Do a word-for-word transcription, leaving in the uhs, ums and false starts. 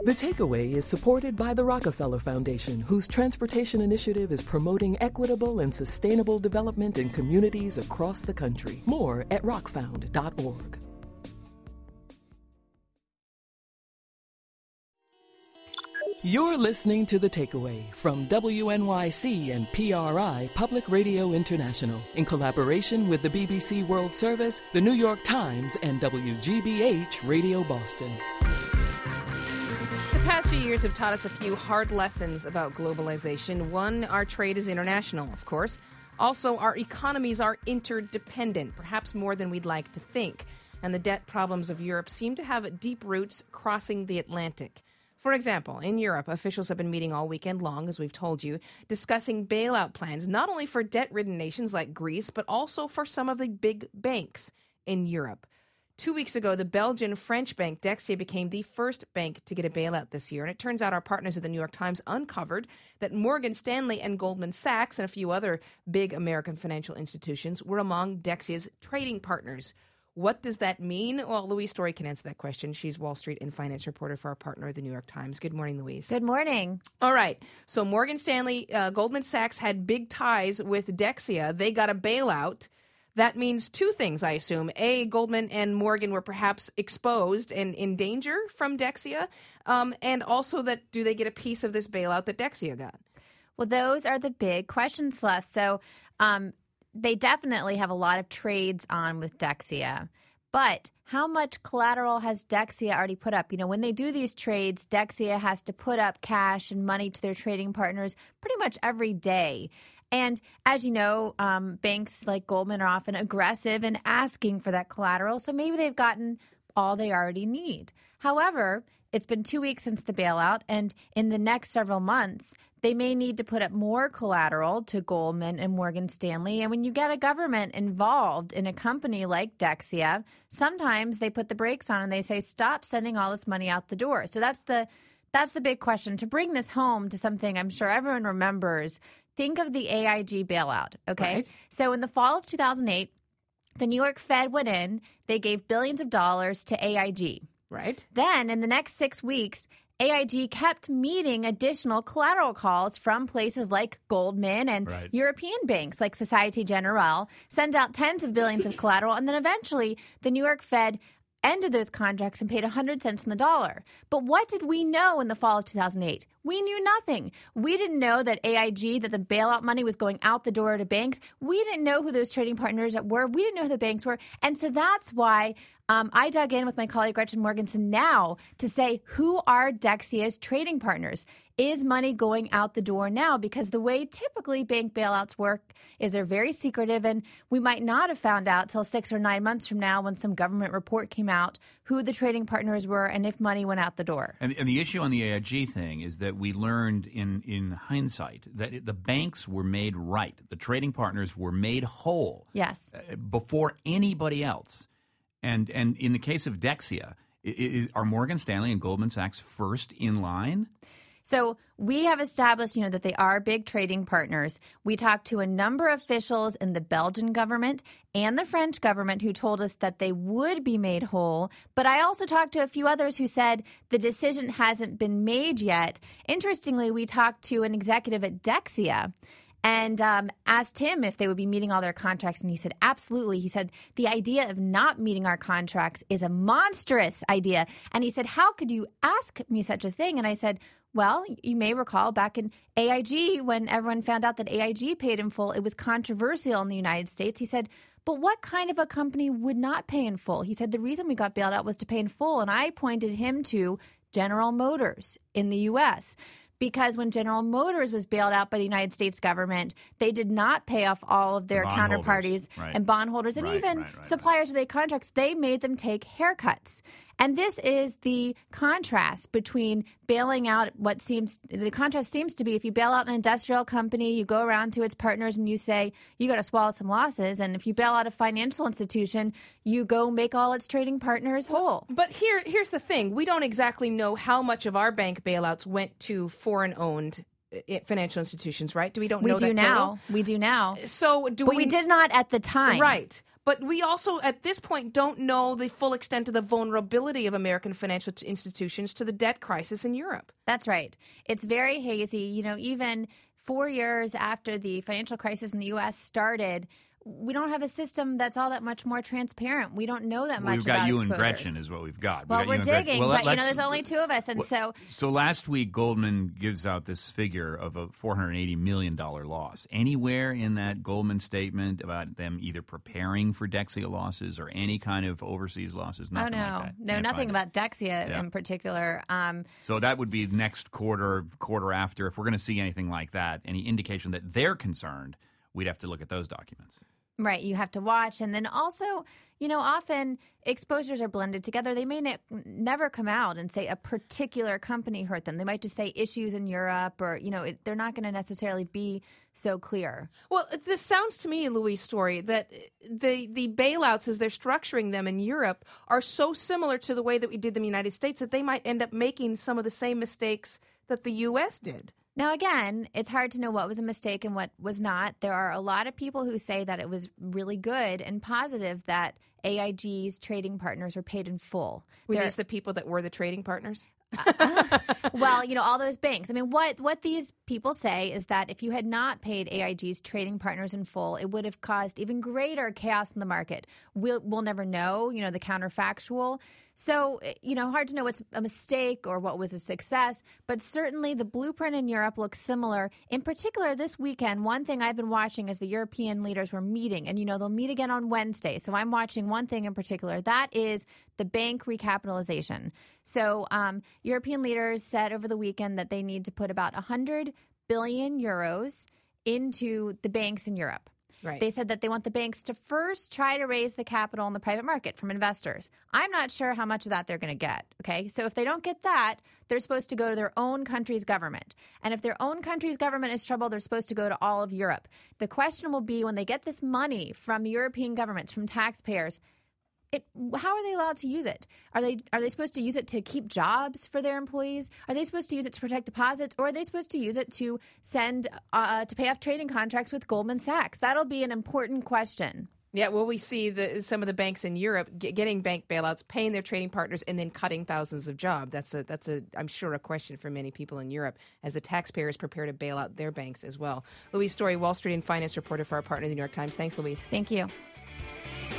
The Takeaway is supported by the Rockefeller Foundation, whose transportation initiative is promoting equitable and sustainable development in communities across the country. More at rockfound dot org. You're listening to The Takeaway from W N Y C and P R I Public Radio International in collaboration with the B B C World Service, the New York Times, and W G B H Radio Boston. The past few years have taught us a few hard lessons about globalization. One, our trade is international, of course. Also, our economies are interdependent, perhaps more than we'd like to think. And the debt problems of Europe seem to have deep roots crossing the Atlantic. For example, in Europe, officials have been meeting all weekend long, as we've told you, discussing bailout plans, not only for debt-ridden nations like Greece, but also for some of the big banks in Europe. Two weeks ago, the Belgian-French bank Dexia became the first bank to get a bailout this year. And it turns out our partners at the New York Times uncovered that Morgan Stanley and Goldman Sachs and a few other big American financial institutions were among Dexia's trading partners. What does that mean? Well, Louise Story can answer that question. She's Wall Street and finance reporter for our partner, the New York Times. Good morning, Louise. Good morning. All right. So Morgan Stanley, uh, Goldman Sachs had big ties with Dexia. They got a bailout. That means two things, I assume. A, Goldman and Morgan were perhaps exposed and in danger from Dexia. Um, and also that do they get a piece of this bailout that Dexia got? Well, those are the big questions, Celeste. So um, they definitely have a lot of trades on with Dexia. But how much collateral has Dexia already put up? You know, when they do these trades, Dexia has to put up cash and money to their trading partners pretty much every day. And as you know, um, banks like Goldman are often aggressive in asking for that collateral. So maybe they've gotten all they already need. However, it's been two weeks since the bailout, and in the next several months, they may need to put up more collateral to Goldman and Morgan Stanley. And when you get a government involved in a company like Dexia, sometimes they put the brakes on and they say, stop sending all this money out the door. So that's the that's the big question. To bring this home to something I'm sure everyone remembers, think of the A I G bailout, okay? Right. So in the fall of two thousand eight, the New York Fed went in. They gave billions of dollars to A I G. Right. Then in the next six weeks, A I G kept meeting additional collateral calls from places like Goldman and Right. European banks like Societe Generale, send out tens of billions of collateral, and then eventually the New York Fed ended those contracts and paid one hundred cents on the dollar. But what did we know in the fall of two thousand eight? We knew nothing. We didn't know that A I G, that the bailout money was going out the door to banks. We didn't know who those trading partners were. We didn't know who the banks were. And so that's why um, I dug in with my colleague Gretchen Morgenson now to say, who are Dexia's trading partners? Is money going out the door now? Because the way typically bank bailouts work is they're very secretive, and we might not have found out till six or nine months from now when some government report came out who the trading partners were and if money went out the door. And, and the issue on the A I G thing is that we learned in, in hindsight that it, the banks were made right. The trading partners were made whole. Yes. Uh, before anybody else. And and in the case of Dexia, i- i- are Morgan Stanley and Goldman Sachs first in line? So we have established, you know, that they are big trading partners. We talked to a number of officials in the Belgian government and the French government who told us that they would be made whole. But I also talked to a few others who said the decision hasn't been made yet. Interestingly, we talked to an executive at Dexia and um, asked him if they would be meeting all their contracts. And he said, absolutely. He said, the idea of not meeting our contracts is a monstrous idea. And he said, how could you ask me such a thing? And I said, well, you may recall back in A I G, when everyone found out that A I G paid in full, it was controversial in the United States. He said, but what kind of a company would not pay in full? He said the reason we got bailed out was to pay in full. And I pointed him to General Motors in the U S because when General Motors was bailed out by the United States government, they did not pay off all of their Bondholders, counterparties right. and bondholders and Right, even right, right, suppliers of their contracts. They made them take haircuts. And this is the contrast between bailing out what seems – the contrast seems to be if you bail out an industrial company, you go around to its partners and you say, you got to swallow some losses. And if you bail out a financial institution, you go make all its trading partners whole. But here, here's the thing. We don't exactly know how much of our bank bailouts went to foreign-owned uh, financial institutions, right? Do we don't We know do that now. total? We do now. So do But we we did not at the time. Right. But we also, at this point, don't know the full extent of the vulnerability of American financial t- institutions to the debt crisis in Europe. That's right. It's very hazy. You know, even four years after the financial crisis in the U S started, we don't have a system that's all that much more transparent. We don't know that well, much we've got about you exposures. and Gretchen is what we've got. We well, got we're you and digging, well, but you know, there's only two of us, and well, so so last week Goldman gives out this figure of a four hundred eighty million dollars loss. Anywhere in that Goldman statement about them either preparing for Dexia losses or any kind of overseas losses? Nothing oh no, like that. no, Can't nothing find it. about Dexia Yeah. in particular. Um, So that would be next quarter, quarter after. If we're going to see anything like that, any indication that they're concerned, we'd have to look at those documents. Right, you have to watch. And then also, you know, often exposures are blended together. They may ne- never come out and say a particular company hurt them. They might just say issues in Europe or, you know, it, they're not going to necessarily be so clear. Well, this sounds to me, Louise Story, that the the bailouts as they're structuring them in Europe are so similar to the way that we did them in the United States that they might end up making some of the same mistakes that the U S did. Now, again, it's hard to know what was a mistake and what was not. There are a lot of people who say that it was really good and positive that A I G's trading partners were paid in full. Were They're- these the people that were the trading partners? Well, you know, all those banks. I mean, what what these people say is that if you had not paid A I G's trading partners in full, it would have caused even greater chaos in the market. We'll, we'll never know, you know, the counterfactual. So, you know, hard to know what's a mistake or what was a success, but certainly the blueprint in Europe looks similar. In particular, this weekend, one thing I've been watching is the European leaders were meeting, and, you know, they'll meet again on Wednesday. So I'm watching one thing in particular. That is the bank recapitalization. So um, European leaders said over the weekend that they need to put about one hundred billion euros into the banks in Europe. Right. They said that they want the banks to first try to raise the capital in the private market from investors. I'm not sure how much of that they're going to get. Okay, so if they don't get that, they're supposed to go to their own country's government. And if their own country's government is troubled, they're supposed to go to all of Europe. The question will be when they get this money from the European governments, from taxpayers, It, how are they allowed to use it? Are they are they supposed to use it to keep jobs for their employees? Are they supposed to use it to protect deposits? Or are they supposed to use it to send uh, to pay off trading contracts with Goldman Sachs? That'll be an important question. Yeah, well, we see the, some of the banks in Europe get, getting bank bailouts, paying their trading partners, and then cutting thousands of jobs. That's a that's a I'm sure a question for many people in Europe as the taxpayers prepare to bail out their banks as well. Louise Story, Wall Street and finance reporter for our partner, the New York Times. Thanks, Louise. Thank you.